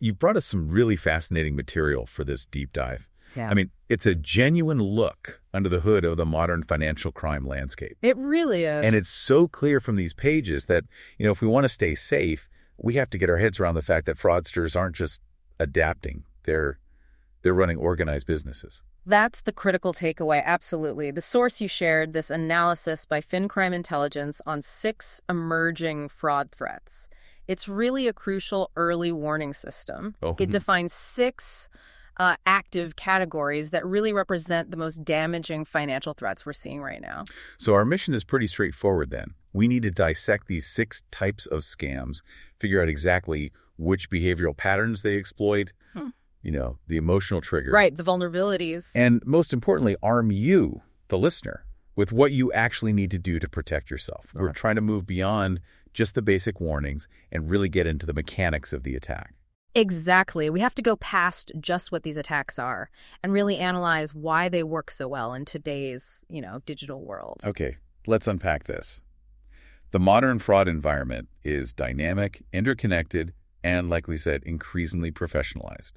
you've brought us some really fascinating material for this deep dive. Yeah. I mean, it's a genuine look under the hood of the modern financial crime landscape. It really is. And it's so clear from these pages that, if we want to stay safe, we have to get our heads around the fact that fraudsters aren't just adapting. They're running organized businesses. That's the critical takeaway, absolutely. The source you shared, this analysis by FinCrime Intelligence on 6 emerging fraud threats. It's really a crucial early warning system. Oh. It defines 6 active categories that really represent the most damaging financial threats we're seeing right now. So our mission is pretty straightforward then. We need to dissect these 6 types of scams, figure out exactly which behavioral patterns they exploit, the emotional triggers. Right, the vulnerabilities. And most importantly, arm you, the listener, with what you actually need to do to protect yourself. We're trying to move beyond just the basic warnings and really get into the mechanics of the attack. Exactly. We have to go past just what these attacks are and really analyze why they work so well in today's, digital world. Okay, let's unpack this. The modern fraud environment is dynamic, interconnected, and, like we said, increasingly professionalized.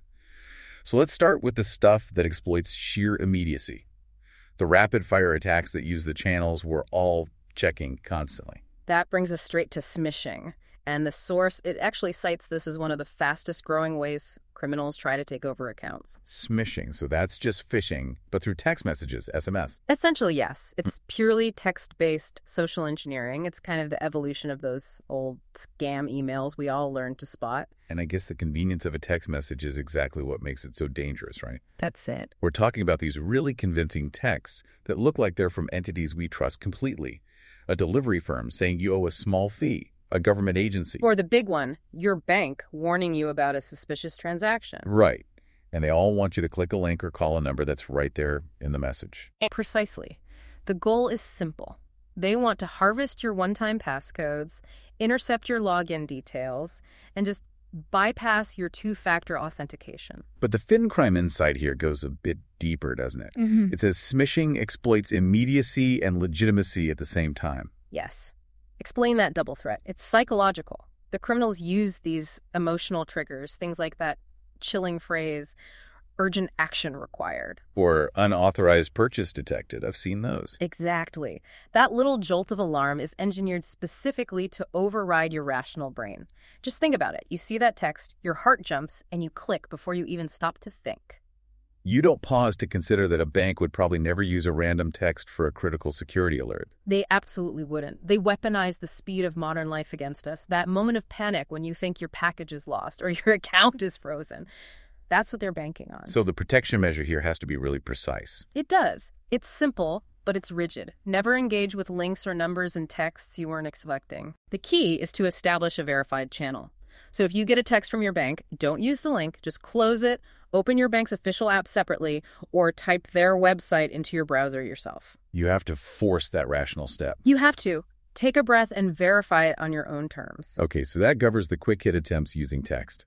So let's start with the stuff that exploits sheer immediacy. The rapid-fire attacks that use the channels we're all checking constantly. That brings us straight to smishing. And the source, it actually cites this as one of the fastest growing ways criminals try to take over accounts. Smishing, so that's just phishing, but through text messages, SMS. Essentially, yes. It's purely text-based social engineering. It's kind of the evolution of those old scam emails we all learned to spot. And I guess the convenience of a text message is exactly what makes it so dangerous, right? That's it. We're talking about these really convincing texts that look like they're from entities we trust completely. A delivery firm saying you owe a small fee. A government agency. Or the big one, your bank warning you about a suspicious transaction. Right. And they all want you to click a link or call a number that's right there in the message. Precisely. The goal is simple. They want to harvest your one-time passcodes, intercept your login details, and just bypass your 2-factor authentication. But the FinCrime insight here goes a bit deeper, doesn't it? Mm-hmm. It says smishing exploits immediacy and legitimacy at the same time. Yes. Explain that double threat. It's psychological. The criminals use these emotional triggers, things like that chilling phrase, urgent action required. Or unauthorized purchase detected. I've seen those. Exactly. That little jolt of alarm is engineered specifically to override your rational brain. Just think about it. You see that text, your heart jumps, and you click before you even stop to think. You don't pause to consider that a bank would probably never use a random text for a critical security alert. They absolutely wouldn't. They weaponize the speed of modern life against us. That moment of panic when you think your package is lost or your account is frozen. That's what they're banking on. So the protection measure here has to be really precise. It does. It's simple, but it's rigid. Never engage with links or numbers in texts you weren't expecting. The key is to establish a verified channel. So if you get a text from your bank, don't use the link, just close it, open your bank's official app separately, or type their website into your browser yourself. You have to force that rational step. You have to. Take a breath and verify it on your own terms. Okay, so that covers the quick hit attempts using text.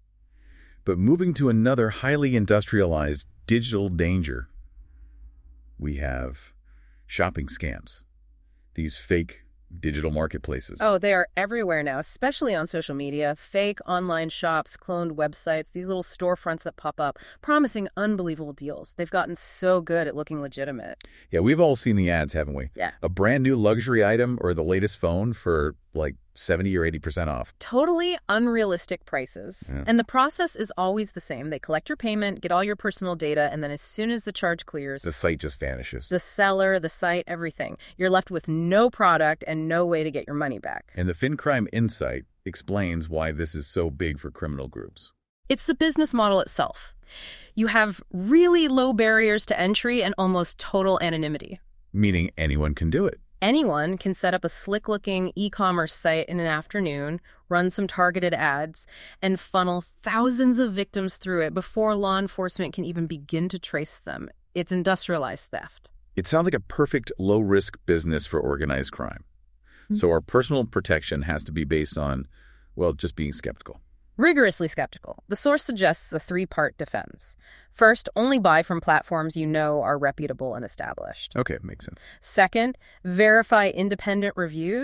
But moving to another highly industrialized digital danger, we have shopping scams. These fake digital marketplaces. Oh, they are everywhere now, especially on social media. Fake online shops, cloned websites, these little storefronts that pop up, promising unbelievable deals. They've gotten so good at looking legitimate. Yeah, we've all seen the ads, haven't we? Yeah. A brand new luxury item or the latest phone for like 70 or 80% off. Totally unrealistic prices. Yeah. And the process is always the same. They collect your payment, get all your personal data, and then as soon as the charge clears, The site just vanishes. the seller, the site, everything. You're left with no product and no way to get your money back. And the FinCrime Insight explains why this is so big for criminal groups. It's the business model itself. You have really low barriers to entry and almost total anonymity. Meaning anyone can do it. Anyone can set up a slick-looking e-commerce site in an afternoon, run some targeted ads, and funnel thousands of victims through it before law enforcement can even begin to trace them. It's industrialized theft. It sounds like a perfect low-risk business for organized crime. So our personal protection has to be based on, well, just being skeptical. Rigorously skeptical. The source suggests a 3-part defense. First, only buy from platforms you know are reputable and established. Okay, makes sense. Second, verify independent reviews.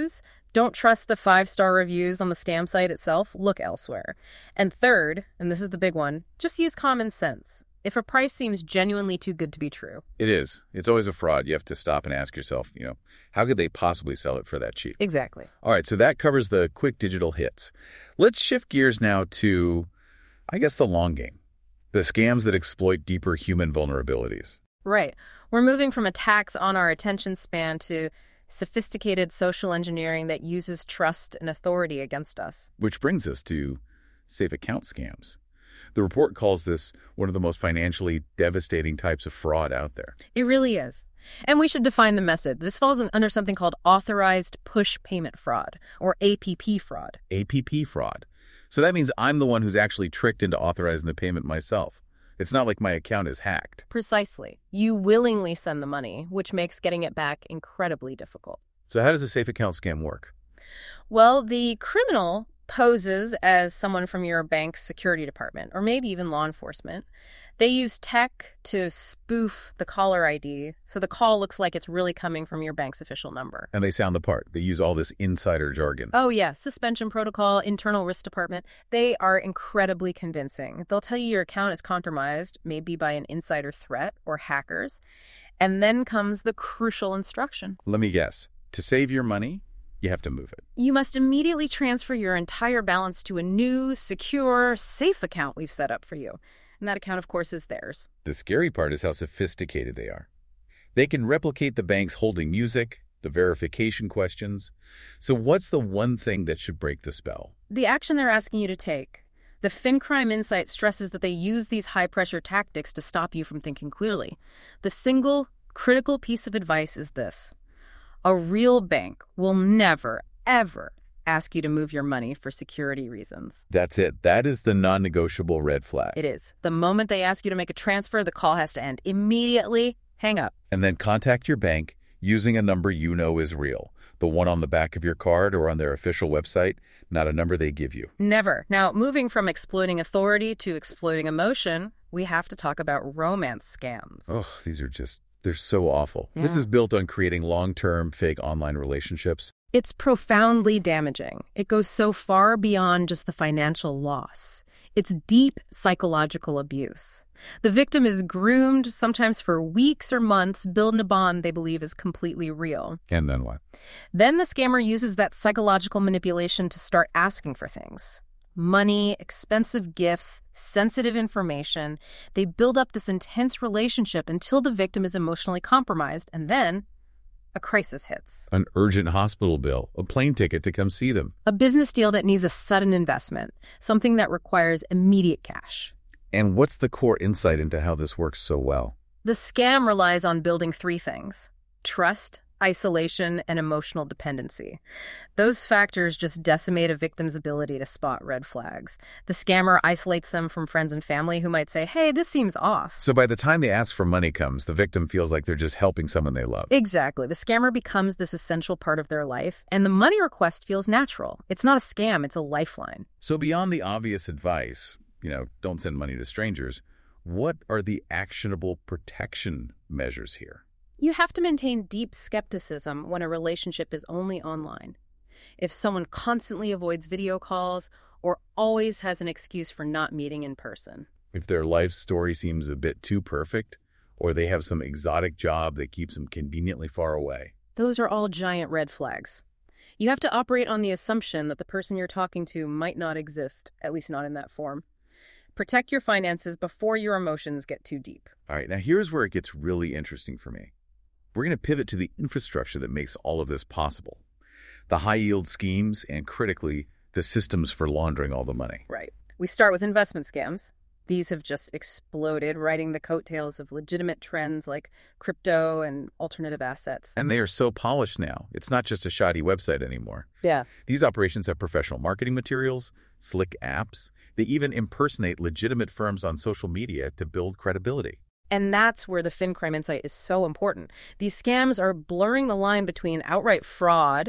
Don't trust the 5-star reviews on the scam site itself. Look elsewhere. And third, and this is the big one, just use common sense. If a price seems genuinely too good to be true. It is. It's always a fraud. You have to stop and ask yourself, how could they possibly sell it for that cheap? Exactly. All right, so that covers the quick digital hits. Let's shift gears now to, I guess, the long game. The scams that exploit deeper human vulnerabilities. Right. We're moving from attacks on our attention span to sophisticated social engineering that uses trust and authority against us. Which brings us to safe account scams. The report calls this one of the most financially devastating types of fraud out there. It really is. And we should define the method. This falls under something called authorized push payment fraud, or APP fraud. APP fraud. So that means I'm the one who's actually tricked into authorizing the payment myself. It's not like my account is hacked. Precisely. You willingly send the money, which makes getting it back incredibly difficult. So how does a safe account scam work? Well, the criminal poses as someone from your bank's security department, or maybe even law enforcement. They use tech to spoof the caller ID, so the call looks like it's really coming from your bank's official number. And they sound the part. They use all this insider jargon. Oh, yeah. Suspension protocol, internal risk department. They are incredibly convincing. They'll tell you your account is compromised, maybe by an insider threat or hackers. And then comes the crucial instruction. Let me guess. To save your money, you have to move it. You must immediately transfer your entire balance to a new, secure, safe account we've set up for you. And that account, of course, is theirs. The scary part is how sophisticated they are. They can replicate the bank's holding music, the verification questions. So what's the one thing that should break the spell? The action they're asking you to take. The FinCrime Insight stresses that they use these high-pressure tactics to stop you from thinking clearly. The single critical piece of advice is this. A real bank will never, ever ask you to move your money for security reasons. That's it. That is the non-negotiable red flag. It is. The moment they ask you to make a transfer, the call has to end. Immediately, hang up. And then contact your bank using a number you know is real. The one on the back of your card or on their official website, not a number they give you. Never. Now, moving from exploiting authority to exploiting emotion, we have to talk about romance scams. Oh, they're so awful. Yeah. This is built on creating long-term fake online relationships. It's profoundly damaging. It goes so far beyond just the financial loss. It's deep psychological abuse. The victim is groomed, sometimes for weeks or months, building a bond they believe is completely real. And then what? Then the scammer uses that psychological manipulation to start asking for things. Money, expensive gifts, sensitive information. They build up this intense relationship until the victim is emotionally compromised, and then a crisis hits. An urgent hospital bill, a plane ticket to come see them. A business deal that needs a sudden investment, something that requires immediate cash. And what's the core insight into how this works so well? The scam relies on building three things: trust, isolation, and emotional dependency. Those factors just decimate a victim's ability to spot red flags. The scammer isolates them from friends and family who might say, hey, this seems off. So by the time the ask for money comes, the victim feels like they're just helping someone they love. Exactly. The scammer becomes this essential part of their life, and the money request feels natural. It's not a scam, it's a lifeline. So beyond the obvious advice, don't send money to strangers, what are the actionable protection measures here? You have to maintain deep skepticism when a relationship is only online. If someone constantly avoids video calls or always has an excuse for not meeting in person. If their life story seems a bit too perfect, or they have some exotic job that keeps them conveniently far away. Those are all giant red flags. You have to operate on the assumption that the person you're talking to might not exist, at least not in that form. Protect your finances before your emotions get too deep. All right, now here's where it gets really interesting for me. We're going to pivot to the infrastructure that makes all of this possible. The high-yield schemes and, critically, the systems for laundering all the money. Right. We start with investment scams. These have just exploded, riding the coattails of legitimate trends like crypto and alternative assets. And they are so polished now. It's not just a shoddy website anymore. Yeah. These operations have professional marketing materials, slick apps. They even impersonate legitimate firms on social media to build credibility. And that's where the FinCrime Insight is so important. These scams are blurring the line between outright fraud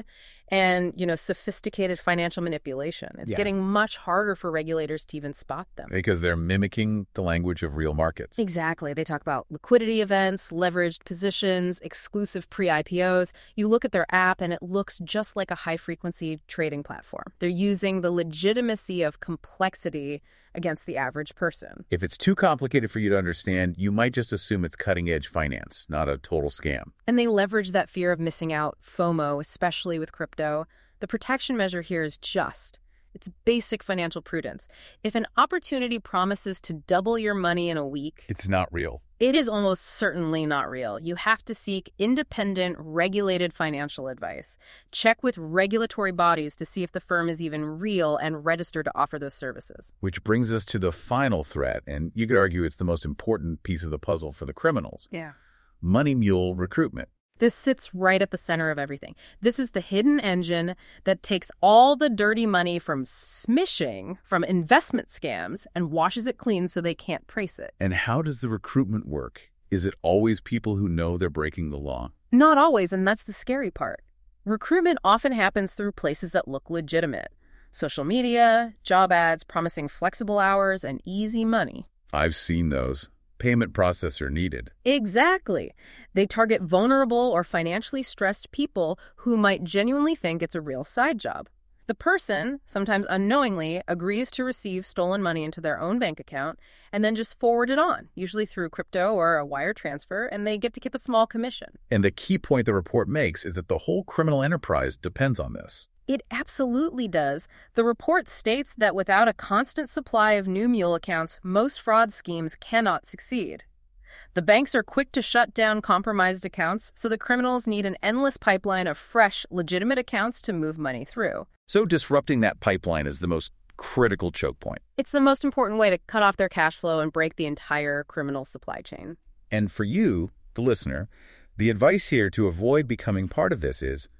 and, sophisticated financial manipulation. It's getting much harder for regulators to even spot them. Because they're mimicking the language of real markets. Exactly. They talk about liquidity events, leveraged positions, exclusive pre-IPOs. You look at their app and it looks just like a high-frequency trading platform. They're using the legitimacy of complexity against the average person. If it's too complicated for you to understand, you might just assume it's cutting-edge finance, not a total scam. And they leverage that fear of missing out, FOMO, especially with crypto. The protection measure here is just. It's basic financial prudence. If an opportunity promises to double your money in a week, it's not real. It is almost certainly not real. You have to seek independent, regulated financial advice. Check with regulatory bodies to see if the firm is even real and registered to offer those services. Which brings us to the final threat, and you could argue it's the most important piece of the puzzle for the criminals. Yeah. Money mule recruitment. This sits right at the center of everything. This is the hidden engine that takes all the dirty money from smishing, from investment scams, and washes it clean so they can't trace it. And how does the recruitment work? Is it always people who know they're breaking the law? Not always, and that's the scary part. Recruitment often happens through places that look legitimate. Social media, job ads promising flexible hours and easy money. I've seen those. Payment processor needed. Exactly. They target vulnerable or financially stressed people who might genuinely think it's a real side job. The person, sometimes unknowingly, agrees to receive stolen money into their own bank account and then just forward it on, usually through crypto or a wire transfer, and they get to keep a small commission. And the key point the report makes is that the whole criminal enterprise depends on this. It absolutely does. The report states that without a constant supply of new mule accounts, most fraud schemes cannot succeed. The banks are quick to shut down compromised accounts, so the criminals need an endless pipeline of fresh, legitimate accounts to move money through. So disrupting that pipeline is the most critical choke point. It's the most important way to cut off their cash flow and break the entire criminal supply chain. And for you, the listener, the advice here to avoid becoming part of this is,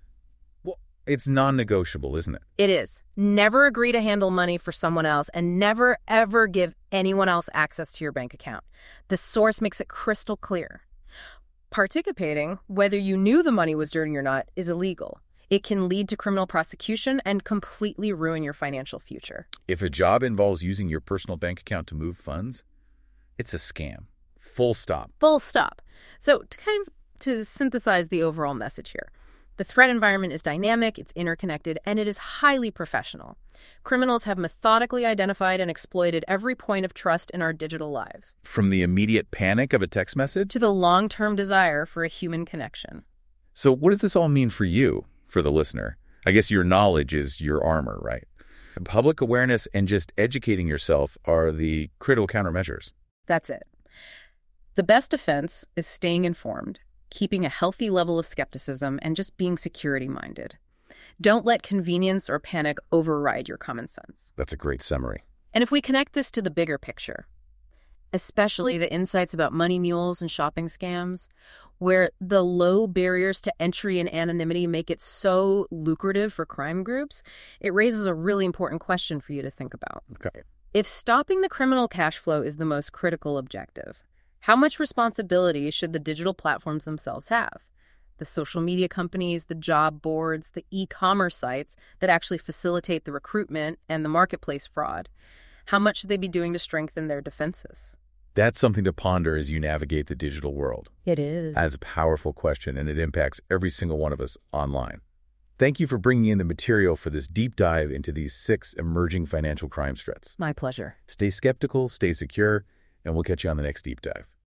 it's non-negotiable, isn't it? It is. Never agree to handle money for someone else and never, ever give anyone else access to your bank account. The source makes it crystal clear. Participating, whether you knew the money was dirty or not, is illegal. It can lead to criminal prosecution and completely ruin your financial future. If a job involves using your personal bank account to move funds, it's a scam. Full stop. Full stop. So to synthesize the overall message here, the threat environment is dynamic, it's interconnected, and it is highly professional. Criminals have methodically identified and exploited every point of trust in our digital lives. From the immediate panic of a text message to the long-term desire for a human connection. So what does this all mean for you, for the listener? I guess your knowledge is your armor, right? Public awareness and just educating yourself are the critical countermeasures. That's it. The best defense is staying informed, keeping a healthy level of skepticism, and just being security-minded. Don't let convenience or panic override your common sense. That's a great summary. And if we connect this to the bigger picture, especially the insights about money mules and shopping scams, where the low barriers to entry and anonymity make it so lucrative for crime groups, it raises a really important question for you to think about. Okay. If stopping the criminal cash flow is the most critical objective, how much responsibility should the digital platforms themselves have? The social media companies, the job boards, the e-commerce sites that actually facilitate the recruitment and the marketplace fraud. How much should they be doing to strengthen their defenses? That's something to ponder as you navigate the digital world. It is. That's a powerful question, and it impacts every single one of us online. Thank you for bringing in the material for this deep dive into these 6 emerging financial crime threats. My pleasure. Stay skeptical, stay secure, and we'll catch you on the next deep dive.